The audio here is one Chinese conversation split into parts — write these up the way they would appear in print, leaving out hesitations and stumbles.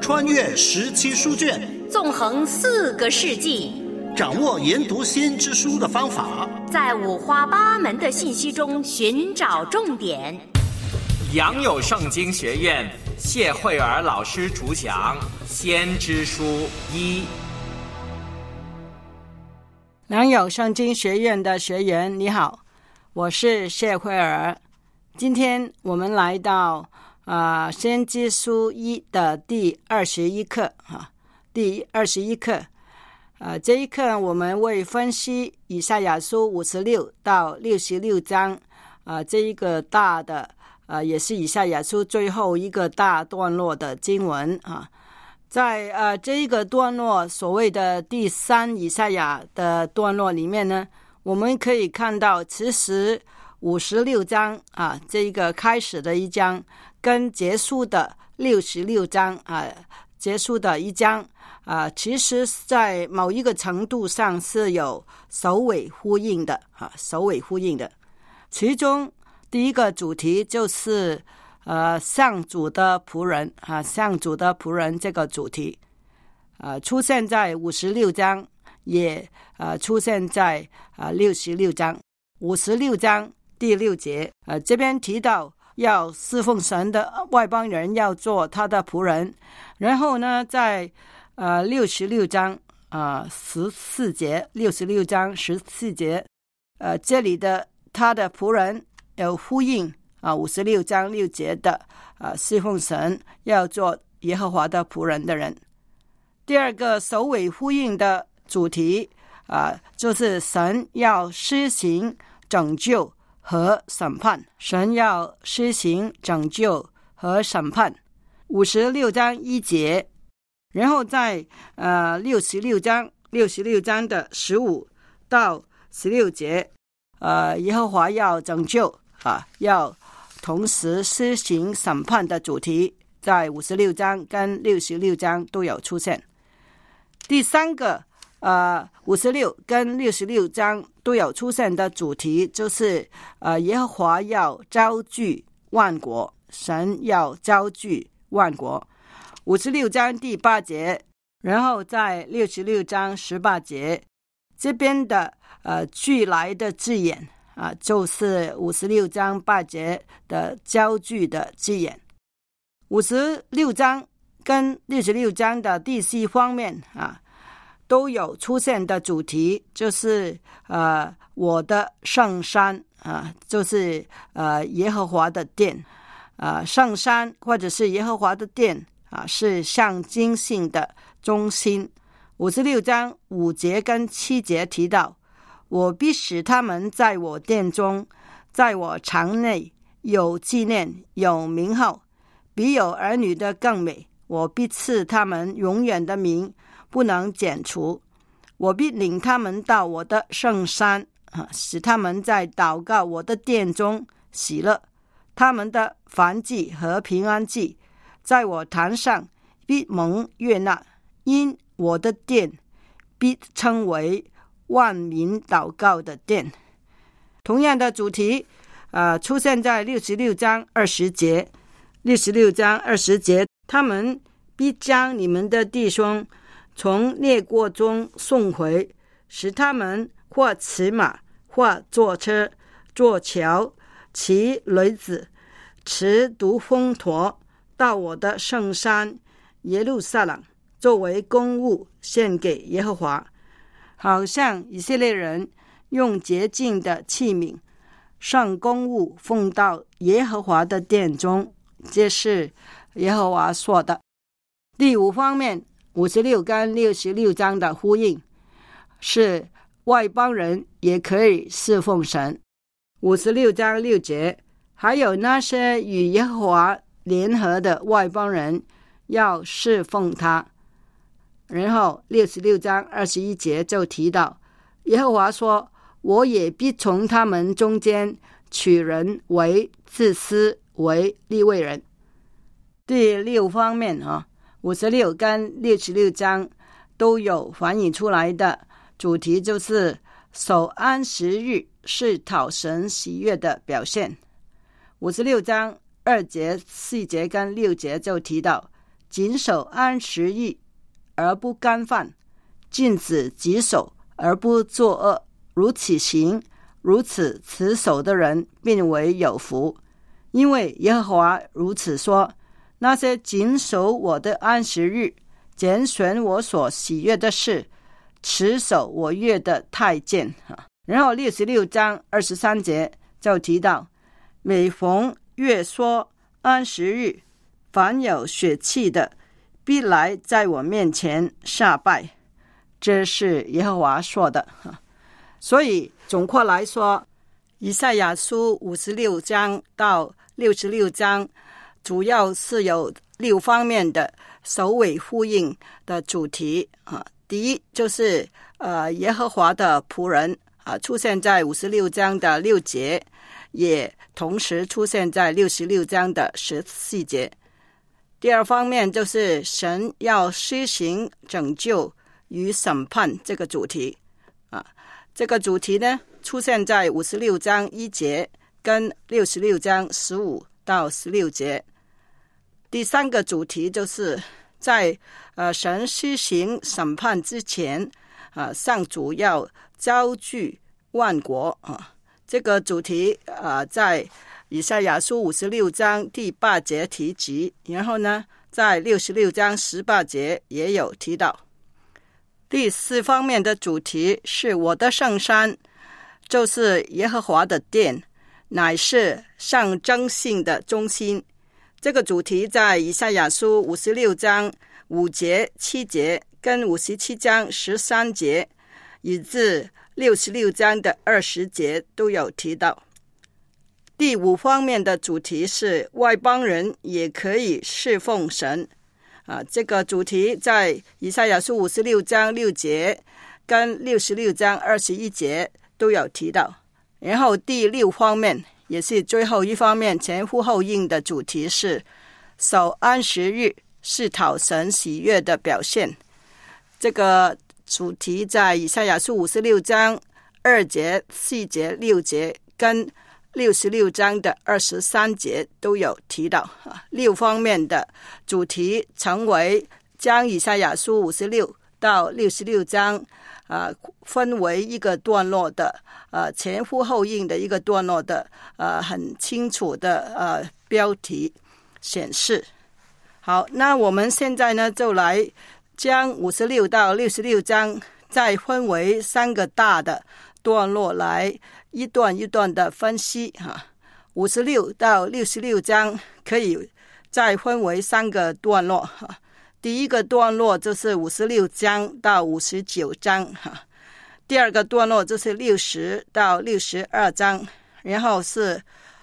穿越17书卷， 纵横4个世纪， 掌握研读先知书的方法， 在五花八门的信息中寻找重点。 杨有圣经学院谢慧儿老师主讲《先知书1》。 杨有圣经学院的学员你好，我是谢慧儿。今天我们来到先知书1的第21课第21课。这一课我们会分析以赛亚书56到66章这一个大的也是以赛亚书最后一个大段落的经文在这一个段落，所谓的第3以赛亚的段落里面呢，我们可以看到其实56章这一个开始的一章跟结束的66章结束的一章其实在某一个程度上是有首尾呼应的首尾呼应的。其中第一个主题就是上主的仆人上主的仆人这个主题出现在56章，也出现在66章。56章第6节这边提到要侍奉神的外邦人要做他的仆人，然后呢在66章14节66章14节这里的他的仆人有呼应56章6节的侍奉神要做耶和华的仆人的人。第二个首尾呼应的主题就是神要施行拯救和审判，神要施行拯救和审判。56章1节，然后在66章的15到16节耶和华要拯救要同时施行审判的主题在56章跟66章都有出现。第三个56跟66章都有出现的主题就是耶和华要招聚万国，神要招聚万国。56章第8节，然后在66章18节这边的聚来的字眼就是56章8节的招聚的字眼。56章跟66章的第4方面都有出现的主题就是我的圣山就是耶和华的殿圣山或者是耶和华的殿是象征性的中心。56章5节跟7节提到，我必使他们在我殿中，在我场内有纪念，有名号，比有儿女的更美。我必赐他们永远的名，不能剪除。我必领他们到我的圣山使他们在祷告我的殿中喜乐。他们的燔祭和平安祭在我坛上必蒙悦纳，因我的殿必称为万民祷告的殿。同样的主题出现在66章20节。66章20节，他们必将你们的弟兄从列国中送回，使他们或骑马，或坐车，坐桥，骑驴子，持独峰驼，到我的圣山耶路撒冷，作为公物献给耶和华。好像以色列人用洁净的器皿上公物奉到耶和华的殿中，这是耶和华说的。第5方面56跟66章的呼应是外邦人也可以侍奉神。56章6节，还有那些与耶和华联合的外邦人要侍奉他。然后66章21节就提到，耶和华说，我也必从他们中间取人为祭司，为利未人。第6方面56跟66章都有反映出来的主题就是守安息日是讨神喜悦的表现。56章2节4节跟6节就提到， 谨守安时日而不干犯，禁止己手而不作恶，如此行，如此持守的人，并为有福。因为耶和华如此说：那些谨守我的安时日，拣选我所喜悦的事，持守我约的太监。然后66章23节就提到，每逢月说安时日，凡有血气的必来在我面前下拜，这是耶和华说的。所以总括来说，以赛亚书56章到66章主要是有6方面的首尾呼应的主题。第一就是耶和华的仆人出现在56章的6节，也同时出现在66章的14节。第二方面就是神要施行拯救与审判这个主题。这个主题呢出现在56章1节跟66章15到16节。第三个主题就是在神施行审判之前，上主要招聚万国。这个主题在以赛亚书56章第8节提及，然后呢在66章18节也有提到。第四方面的主题是我的圣山，就是耶和华的殿，乃是象征性的中心。这个主题在以赛亚书56章5节7节跟57章13节以至66章的20节都有提到。第五方面的主题是外邦人也可以侍奉神。这个主题在以赛亚书56章6节跟66章21节都有提到。然后第6方面也是最后一方面前呼后应的主题是守安时日是讨神喜悦的表现。这个主题在以赛亚书56章2节4节6节跟66章的23节都有提到。6方面的主题成为将以赛亚书56到66章分为一个段落的前呼后应的一个段落的很清楚的标题显示。好，那我们现在呢就来将56到66章再分为3个大的段落来一段一段的分析。56到66章可以再分为3个段落。第一个段落就是56章到59章，第二个段落就是60到62章，然后是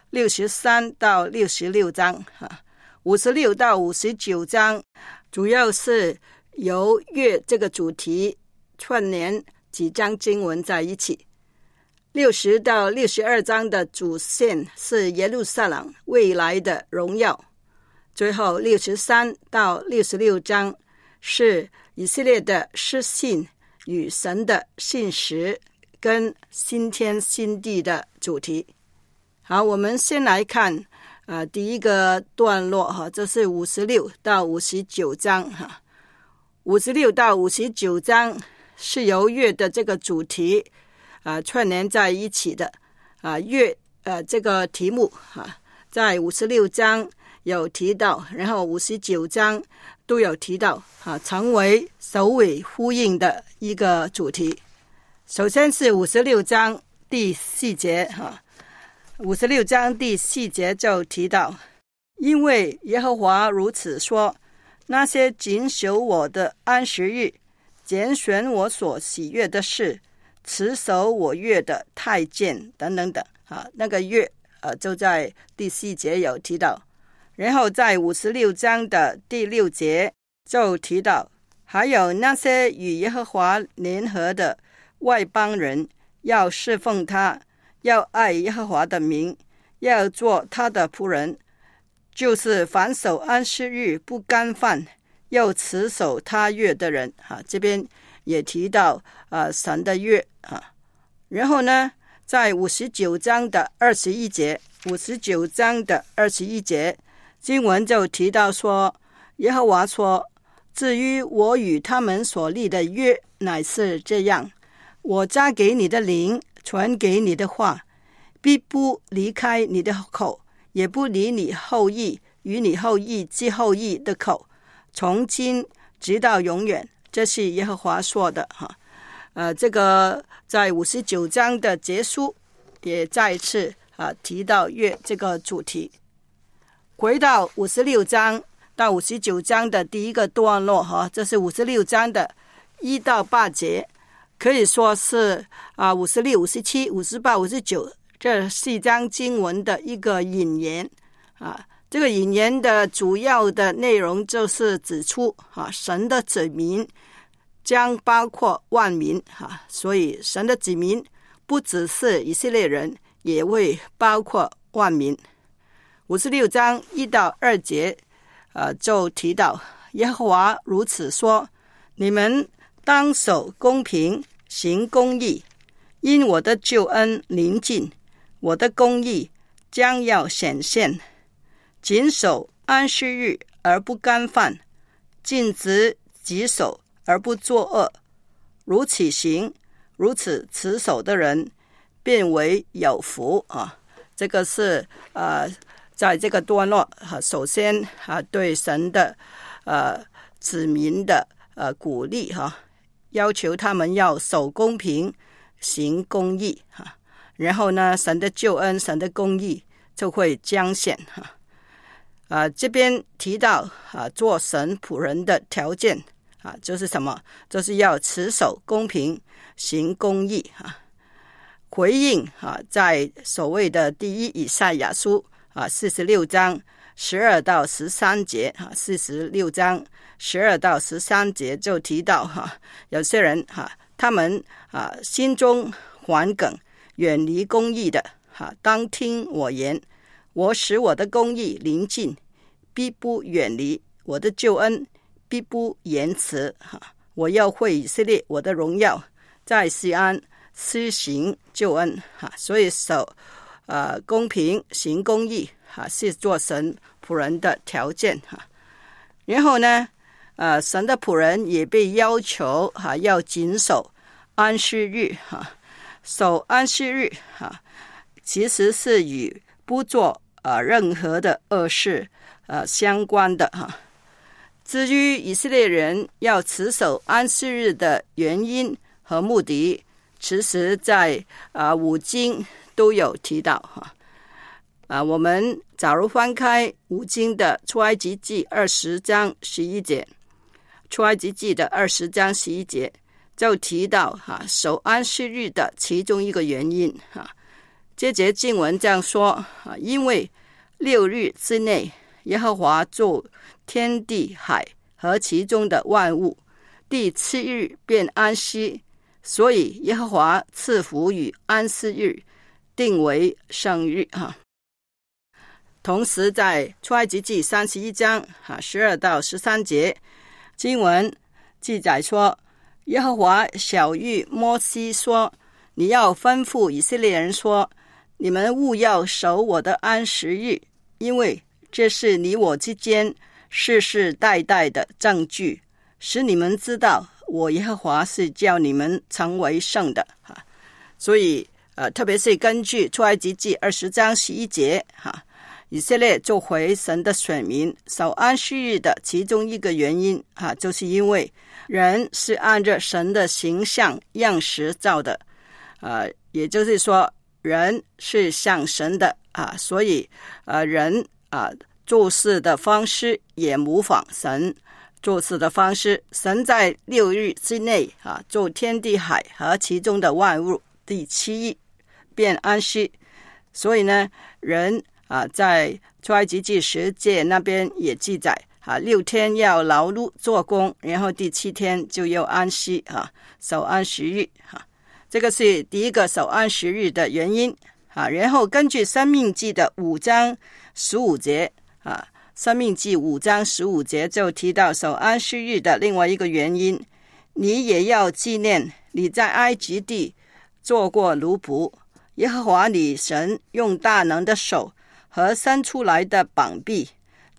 63到66章。56到59章主要是由月这个主题串联几章经文在一起。60到62章的主线是耶路撒冷未来的荣耀。最后63到66章是以色列的失信与神的信实跟新天新地的主题。好，我们先来看第一个段落这是56到59章。56到59章是由月的这个主题串联在一起的。月这个题目在56章有提到，然后59章都有提到，成为首尾呼应的一个主题。首先是56章第4节56章第4节就提到，因为耶和华如此说，那些谨守我的安时日，拣选我所喜悦的事，持守我约的太监等等等。那个约就在第4节有提到。然后在56章的第6节就提到，还有那些与耶和华联合的外邦人，要侍奉他，要爱耶和华的名，要做他的仆人，就是凡守安息日不干犯，又持守他约的人。这边也提到神的约。然后呢在59章的21节，59章的21节经文就提到说， 耶和华说，至于我与他们所立的约乃是这样，我加给你的灵，传给你的话，必不离开你的口，也不离你后裔与你后裔之后裔的口，从今直到永远。这是耶和华说的这个在59章的结束也再一次提到约这个主题。回到56章到59章的第一个段落这是56章的1到8节，可以说是56、57、58、59这4章经文的一个引言这个引言的主要的内容就是指出神的子民将包括万民所以神的子民不只是以色列人，也会包括万民。56章1到2节就提到，耶和华如此说，你们当守公平，行公义，因我的救恩临近，我的公义将要显现，谨守安息日而不干犯，禁止己手而不作恶，如此行，如此持守的人，便为有福这个是在这个段落首先对神的子民的鼓励要求他们要守公平，行公义然后呢，神的救恩，神的公义就会彰显这边提到做神仆人的条件就是什么？就是要持守公平，行公义回应在所谓的第一以赛亚书46章12到13节46章12到13节就提到有些人他们心中顽梗，远离公义的当听我言，我使我的公义临近，必不远离，我的救恩必不延迟我要会以色列我的荣耀，在西安施行救恩所以守公平行公义是做神仆人的条件然后呢神的仆人也被要求要谨守安息日守安息日其实是与不做任何的恶事相关的至于以色列人要持守安息日的原因和目的，其实在五经都有提到我们假如翻开五经的出埃及记20章11节，出埃及记的20章11节就提到守安息日的其中一个原因这节经文这样说因为6日之内耶和华造天地海和其中的万物，第7日便安息，所以耶和华赐福与安息日，定为圣日同时在出埃及记31章12到13节经文记载说，耶和华晓谕摩西说，你要吩咐以色列人说，你们务要守我的安息日，因为这是你我之间世世代代的证据，使你们知道我耶和华是叫你们成为圣的所以特别是根据出埃及记20章11节以色列做回神的选民，守安息日的其中一个原因就是因为人是按照神的形象样式造的也就是说人是像神的所以人做事的方式也模仿神做事的方式。神在6日之内造天地海和其中的万物，第7日便安息，所以呢人在出埃及记10节那边也记载6天要劳碌做工，然后第7天就要安息守安息日这个是第一个守安息日的原因然后根据申命记的5章15节申命记5章15节就提到守安息日的另外一个原因，你也要纪念你在埃及地做过奴仆，耶和华你神用大能的手和伸出来的膀臂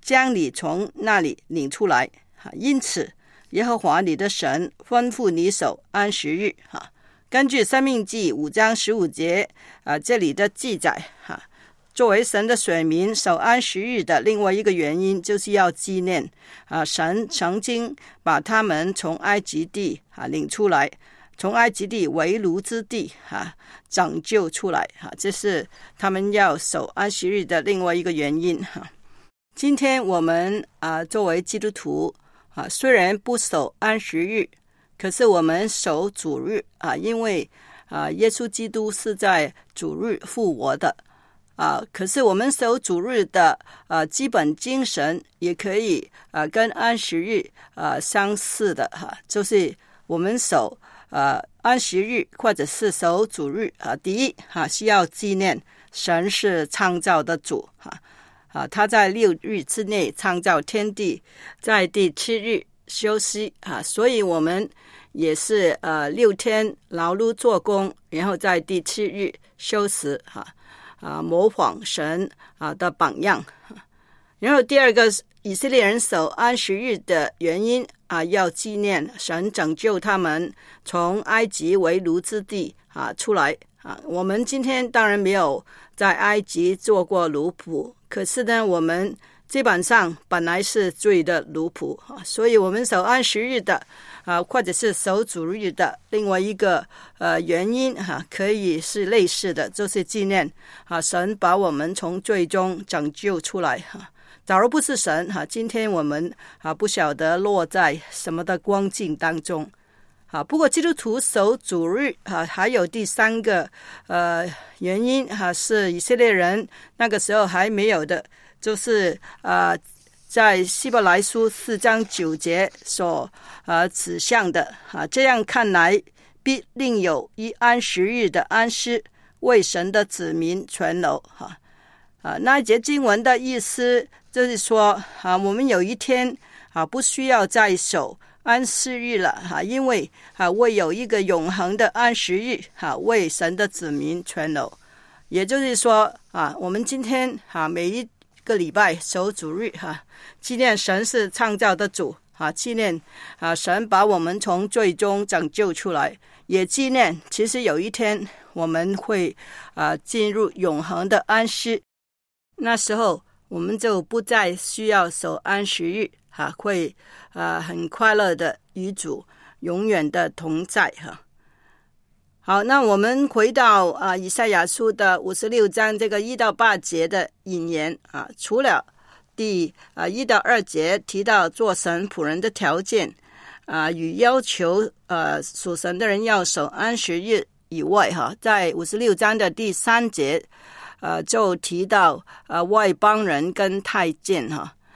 将你从那里领出来。因此耶和华你的神吩咐你守安息日。根据申命记5章15节这里的记载，作为神的选民守安息日的另外一个原因，就是要纪念神曾经把他们从埃及地领出来，从埃及地为奴之地拯救出来，这是他们要守安息日的另外一个原因。今天我们作为基督徒虽然不守安息日，可是我们守主日因为耶稣基督是在主日复活的可是我们守主日的基本精神也可以跟安息日相似的就是我们守安息日或者是守主日第一需要纪念神是创造的主他在6日之内创造天地，在第7日休息所以我们也是6天劳碌做工，然后在第7日休息模仿神的榜样。然后第二个，以色列人守安息日的原因要纪念神拯救他们从埃及为奴之地出来我们今天当然没有在埃及做过奴仆，可是呢我们基本上本来是罪的奴仆所以我们守安息日的或者是守主日的另外一个原因可以是类似的，就是纪念神把我们从罪中拯救出来假如不是神今天我们不晓得落在什么的光景当中不过基督徒守主日还有第三个原因是以色列人那个时候还没有的，就是在希伯来书4章9节所指向的这样看来必另有一安息日的安息，为神的子民存留那一节经文的意思就是说我们有一天不需要再守安息日了因为为有一个永恒的安息日为神的子民存留。也就是说我们今天每一个礼拜守主日纪念神是创造的主纪念神把我们从罪中拯救出来，也纪念其实有一天我们会进入永恒的安息，那时候我们就不再需要守安息日会很快乐的与主永远的同在好，那我们回到以赛亚书的56章这个1到8节的引言除了第1到2节提到做神仆人的条件与要求属神的人要守安息日以外在56章的第3节就提到外邦人跟太监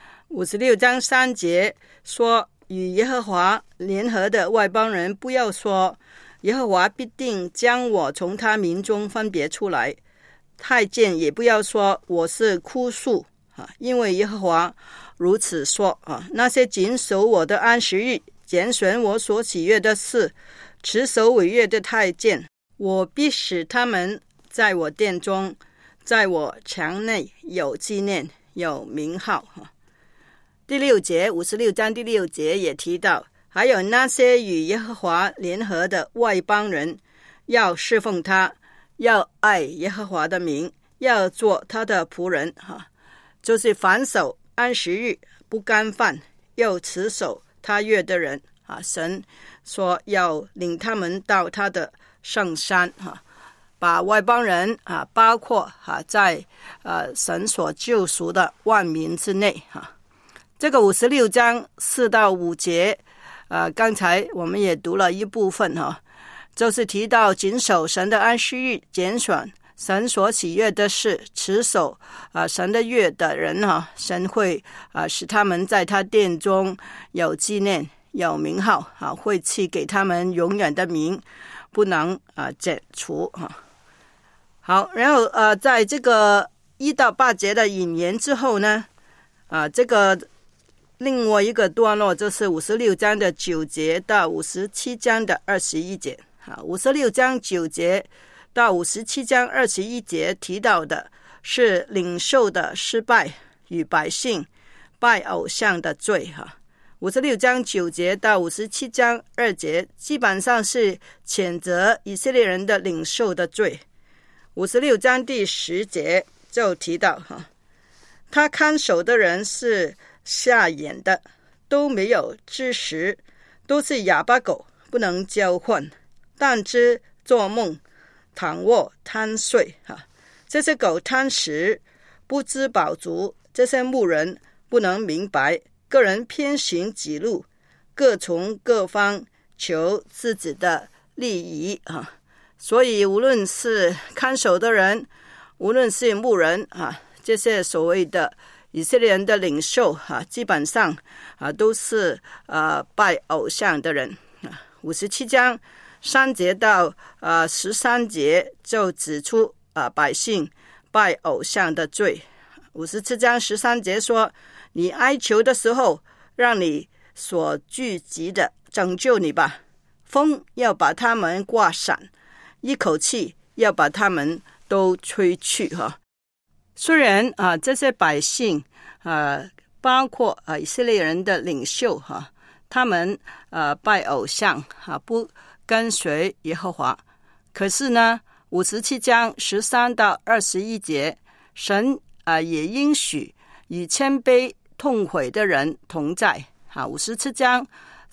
56章3节说，与耶和华联合的外邦人不要说耶和华必定将我从他民中分别出来，太监也不要说我是枯树因为耶和华如此说那些谨守我的安息日，拣选我所喜悦的事，持守违约的太监，我必使他们在我殿中，在我墙内有纪念，有名号第6节56章第6节也提到，还有那些与耶和华联合的外邦人，要侍奉他，要爱耶和华的名，要做他的仆人就是凡守安息日不干犯又持守他约的人神说要领他们到他的圣山把外邦人包括在神所救赎的万民之内这个56章4到5节刚才我们也读了一部分就是提到谨守神的安息日，拣选神所喜悦的事，持守神的约的人神会使他们在他殿中有纪念，有名号会赐给他们永远的名，不能剪除好，然后在这个1到8节的引言之后呢这个另外一个段落就是56章的9节到57章的21节56章9节到57章21节提到的是领袖的失败与百姓拜偶像的罪哈。56章9节到57章2节基本上是谴责以色列人的领袖的罪。56章第10节就提到哈，他看守的人是瞎眼的，都没有知识，都是哑巴狗，不能交换，但知做梦，躺卧贪睡哈。这些狗贪食，不知饱足，这些牧人不能明白，个人偏行己路，各从各方求自己的利益啊。所以无论是看守的人，无论是牧人啊，这些所谓的以色列人的领袖啊，基本上啊都是拜偶像的人啊。57章3节到13节就指出百姓拜偶像的罪。57章13节说，你哀求的时候，让你所聚集的拯救你吧，风要把他们刮散，一口气要把他们都吹去哈。虽然这些百姓包括以色列人的领袖哈，他们拜偶像不跟随耶和华，可是呢57章13到21节，神也应许与谦卑痛悔的人同在。57章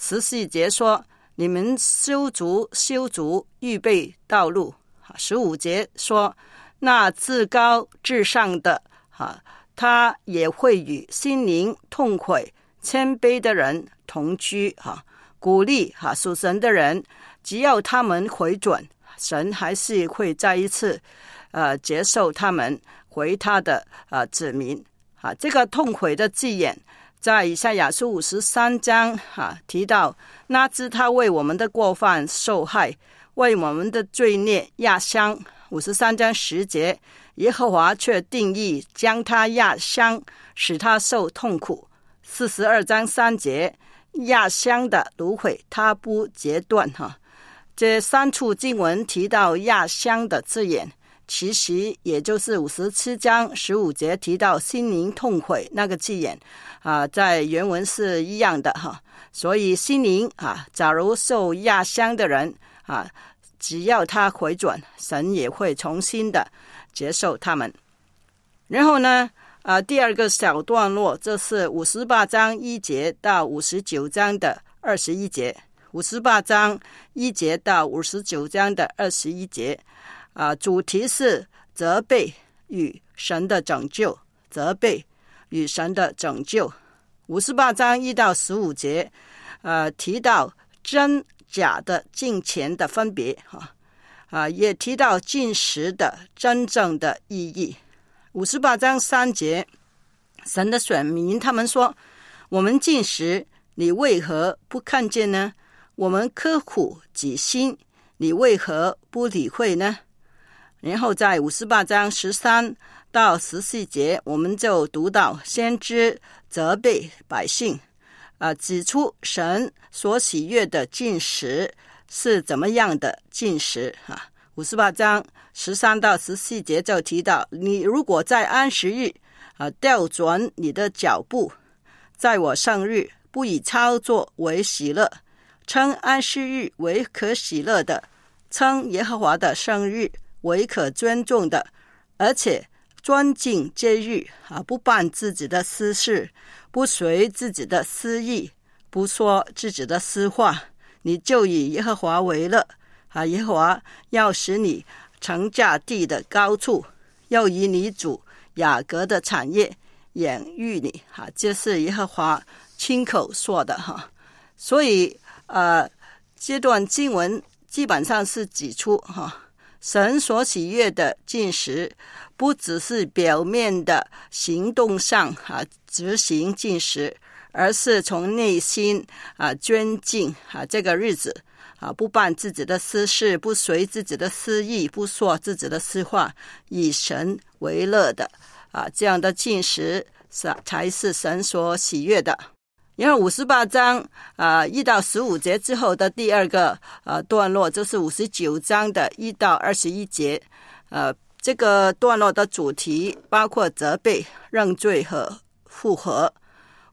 14节说，你们修足预备道路。15节说，那至高至上的他也会与心灵痛悔谦卑的人同居鼓励属神的人，只要他们回转，神还是会再一次接受他们回他的子民这个痛悔的字眼在以赛亚书53章提到，那知他为我们的过犯受害，为我们的罪孽压伤。53章10节，耶和华却定义将他压伤，使他受痛苦。42章3节，压伤的芦荟他不截断这3处经文提到压伤的字眼，其实也就是57章15节提到心灵痛悔那个字眼在原文是一样的所以心灵假如受压伤的人只要他回转，神也会重新的接受他们。然后呢第二个小段落，这是58章1节到59章的21节。58章1节到59章的21节主题是责备与神的拯救，责备与神的拯救。58章1到15节提到真假的敬虔的分别也提到禁食的真正的意义。58章3节，神的选民他们说，我们禁食，你为何不看见呢？我们刻苦己心，你为何不理会呢？然后在58章13到14节，我们就读到先知责备百姓指出神所喜悦的禁食是怎么样的禁食58章13到14节就提到，你如果在安息日调转你的脚步，在我圣日不以操作为喜乐，称安息日为可喜乐的，称耶和华的圣日为可尊重的，而且尊敬这日不办自己的私事，不随自己的私意，不说自己的私话，你就以耶和华为乐耶和华要使你乘驾地的高处，要以你主雅各的产业养育你这是耶和华亲口说的所以这段经文基本上是指出神所喜悦的禁食不只是表面的行动上执行禁食，而是从内心尊敬这个日子不办自己的私事，不随自己的私意，不说自己的私话，以神为乐的这样的禁食才是神所喜悦的。然后58章1到15节之后的第二个段落，就是59章的1到21节这个段落的主题包括责备、认罪和复合。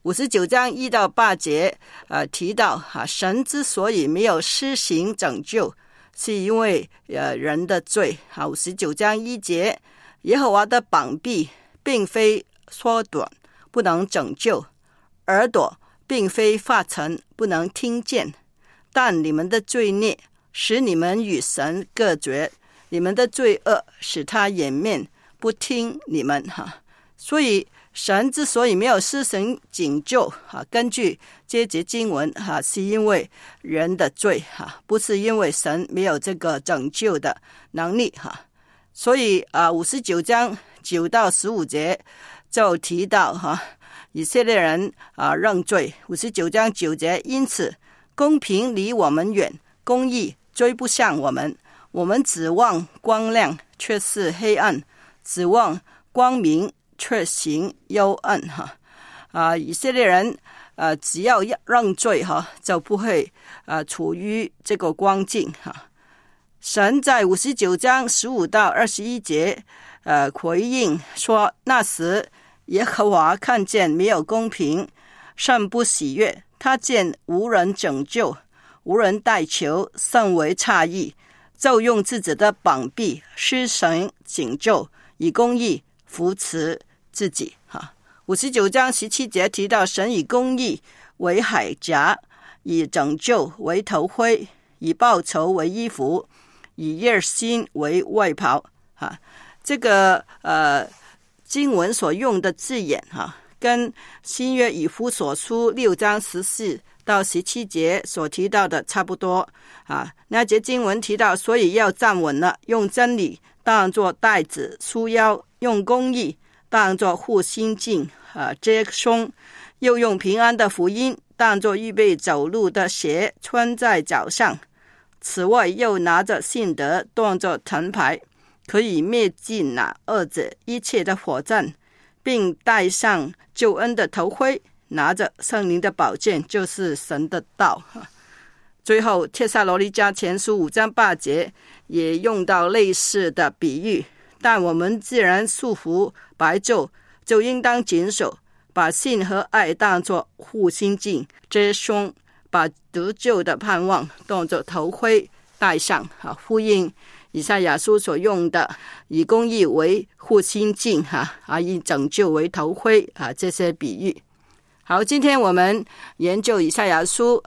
59章1到8节提到神之所以没有施行拯救，是因为人的罪。59章1节，耶和华的膀臂并非缩短，不能拯救；耳朵并非发沉，不能听见。但你们的罪孽使你们与神隔绝，你们的罪恶使他掩面不听你们。所以神之所以没有施行拯救，根据这节经文，是因为人的罪，不是因为神没有这个拯救的能力。所以59章9到15节就提到以色列人认罪。59章9节，因此公平离我们远，公义追不上我们，我们指望光亮，却是黑暗；指望光明，却行幽暗。以色列人只要认罪就不会处于这个光景。神在59章15到21节回应说，那时耶和华看见没有公平，甚不喜悦，他见无人拯救，无人代求，甚为诧异，就用自己的膀臂施行拯救，以公义扶持自己。59章17节提到，神以公义为铠甲，以拯救为头盔，以报仇为衣服，以热心为外袍。这个经文所用的字眼跟新约以弗所书6章14到17节所提到的差不多。那节经文提到，所以要站稳了，用真理当作带子束腰，用公义当作护心镜遮胸，又用平安的福音当作预备走路的鞋穿在脚上。此外，又拿着信德当作盾牌，可以灭尽那恶者一切的火箭，并戴上救恩的头盔，拿着圣灵的宝剑，就是神的道。最后，帖撒罗尼迦前书5章8节也用到类似的比喻，但我们既然束缚白昼，就应当谨守，把信和爱当作护心镜遮胸，把得救的盼望当作头盔戴上。呼应以赛亚书所用的以公义为护心镜以拯救为头盔这些比喻。好，今天我们研究以赛亚书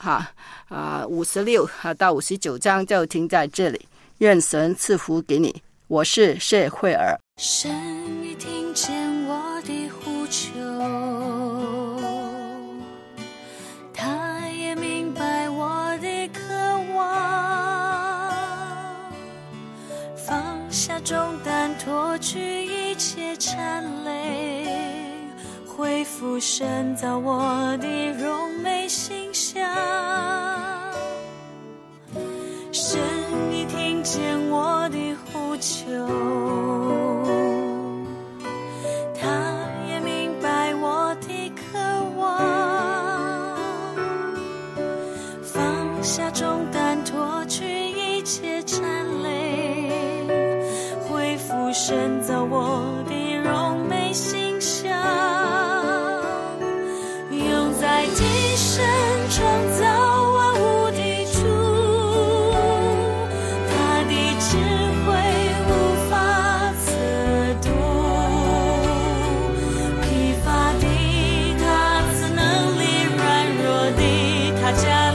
56到59章就停在这里，愿神赐福给你。我是谢慧儿。 神已听见我的呼求，他也明白我的渴望，放下重担，脱去一切缠累，恢复神造我的荣美形象。神已听见我的呼求，他也明白我的渴望，放下重担，脱去一切缠累，恢复神造我的荣美形象。用在地神创造万物的主，他的智慧无法测度，疲乏的他赐能力，软弱的他加